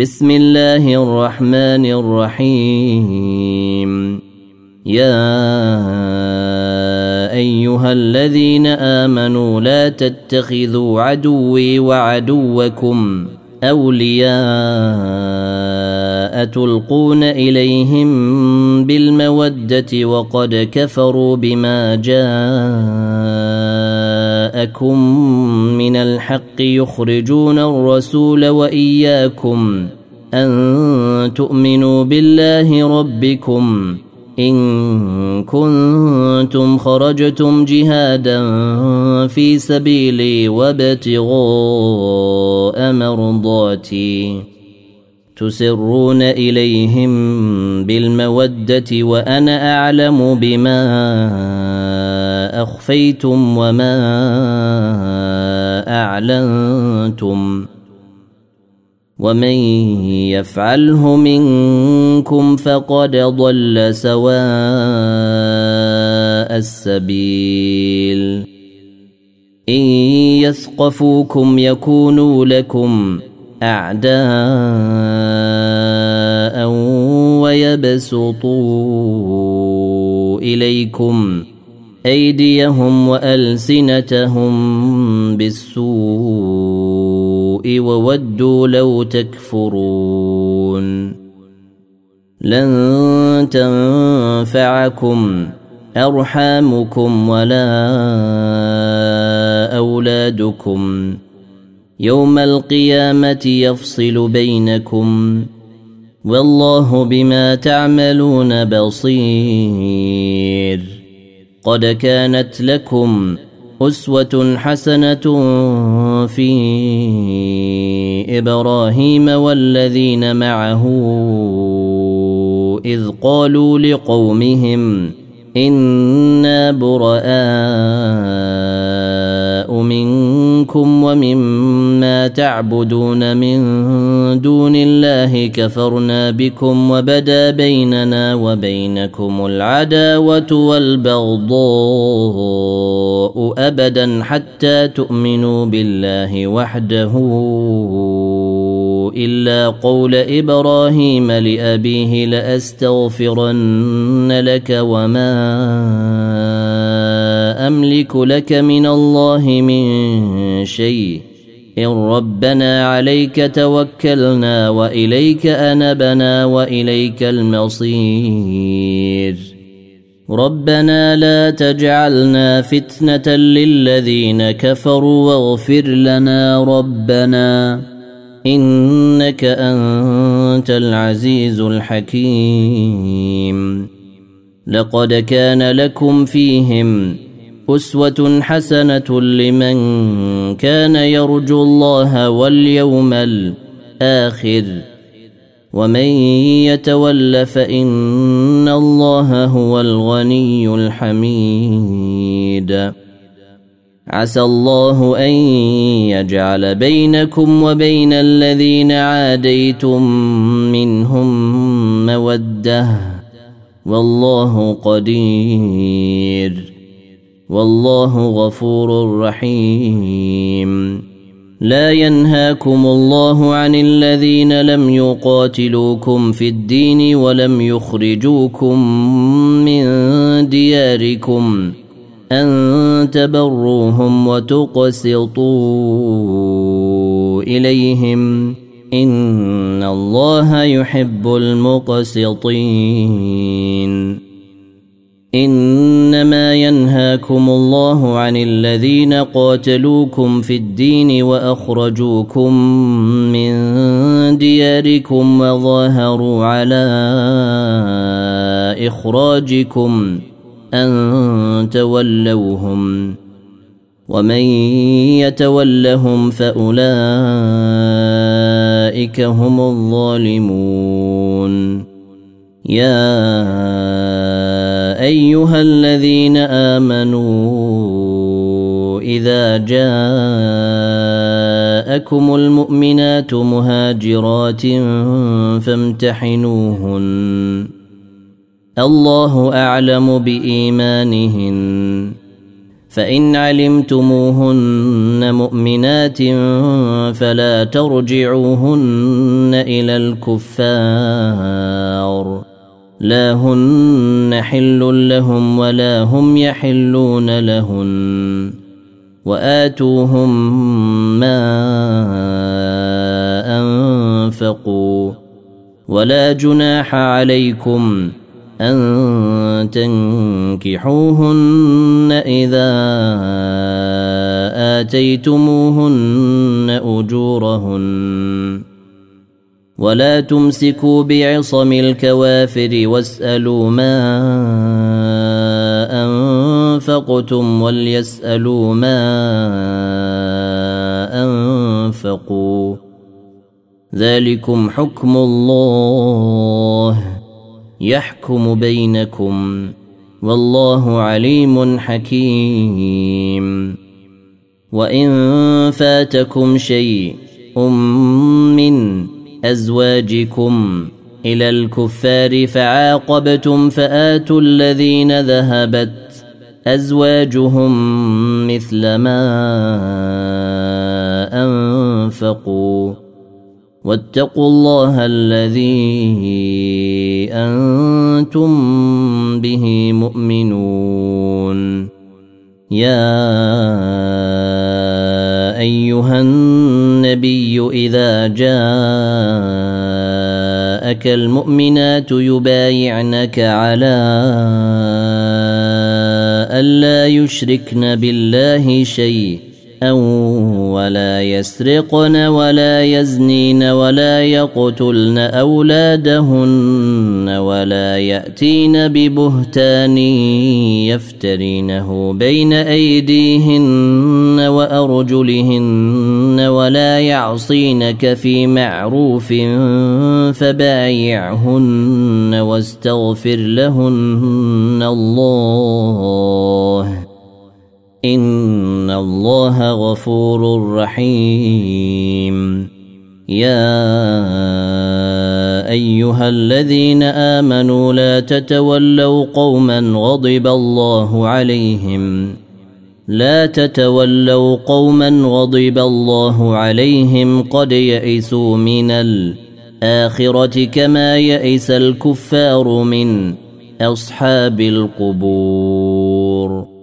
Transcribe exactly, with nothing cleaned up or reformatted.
بسم الله الرحمن الرحيم. يا أيها الذين آمنوا لا تتخذوا عدوي وعدوكم أولياء تلقون إليهم بالمودة وقد كفروا بما جاءكم من الحق يخرجون الرسول وإياكم أن تؤمنوا بالله ربكم إن كنتم خرجتم جهادا في سبيلي وابتغاء مرضاتي تسرون إليهم بالمودة وأنا أعلم بما أخفيتم وما أعلنتم ومن يفعله منكم فقد ضل سواء السبيل. إن يثقفوكم يكونوا لكم أعداء ويبسطوا إليكم أيديهم وألسنتهم بالسوء وودوا لو تكفرون. لن تنفعكم أرحامكم ولا أولادكم يوم القيامة يفصل بينكم والله بما تعملون بصير. قد كانت لكم أسوة حسنة في إبراهيم والذين معه إذ قالوا لقومهم إنا براء منكم ومما تعبدون من دون الله كفرنا بكم وبدا بيننا وبينكم العداوة والبغضاء أبدا حتى تؤمنوا بالله وحده إلا قول إبراهيم لأبيه لأستغفرن لك وما أملك لك من الله من شيء إن ربنا عليك توكلنا وإليك أنبنا وإليك المصير. ربنا لا تجعلنا فتنة للذين كفروا واغفر لنا ربنا إنك أنت العزيز الحكيم. لقد كان لكم فيهم أسوة حسنة لمن كان يرجو الله واليوم الآخر ومن يتول فإن الله هو الغني الحميد. عسى الله أن يجعل بينكم وبين الذين عاديتم منهم مودة والله قدير والله غفور رحيم. لا ينهاكم الله عن الذين لم يقاتلوكم في الدين ولم يخرجوكم من دياركم أن تبروهم وتقسطوا إليهم إن الله يحب المقسطين. إنما ينهاكم الله عن الذين قاتلوكم في الدين وأخرجوكم من دياركم وظاهروا على إخراجكم أن تولوهم ومن يتولهم فأولئك هم الظالمون. يا أيها الذين آمنوا إذا جاءكم المؤمنات مهاجرات فامتحنوهن الله أعلم بإيمانهن فإن علمتموهن مؤمنات فلا ترجعوهن إلى الكفار لا هن حل لهم ولا هم يحلون لهن وآتوهم ما أنفقوا ولا جناح عليكم أن تنكحوهن إذا آتيتموهن أجورهن ولا تمسكوا بعصم الكوافر واسألوا ما أنفقتم وليسألوا ما أنفقوا ذلكم حكم الله يحكم بينكم والله عليم حكيم. وإن فاتكم شيء من أزواجكم إلى الكفار فعاقبتم فآتوا الذين ذهبت أزواجهم مثل ما أنفقوا واتقوا الله الذي أنتم به مؤمنون. يا أيها النبي إذا جاءك المؤمنات يبايعنك على ألا يشركن بالله شيئا ولا يسرقن ولا يزنين ولا يقتلن أولادهن ولا يأتين ببهتان يفترينه بين أيديهن وأرجلهن ولا يعصينك في معروف فبايعهن واستغفر لهن الله إن الله غفور رحيم. يا أيها الذين آمنوا لا تتولوا قوما غضب الله عليهم لا تتولوا قوما غضب الله عليهم قد يئسوا من الآخرة كما يئس الكفار من أصحاب القبور.